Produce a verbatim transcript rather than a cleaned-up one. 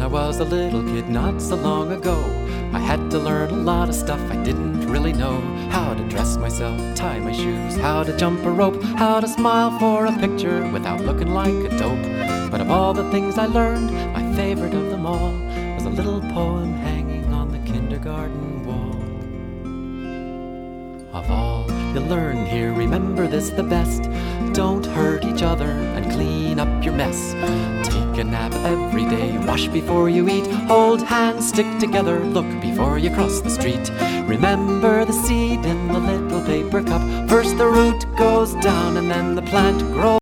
I was a little kid not so long ago, I had to learn a lot of stuff I didn't really know. How to dress myself, tie my shoes, how to jump a rope, how to smile for a picture without looking like a dope. But of all the things I learned, my favorite of them all was a little poem hanging on the kindergarten wall. Of all you'll learn here, remember this the best: don't hurt each other and clean up your mess. Take a nap every day, wash before you eat, hold hands, stick together, look before you cross the street. Remember the seed in the little paper cup, first the root goes down and then the plant grows.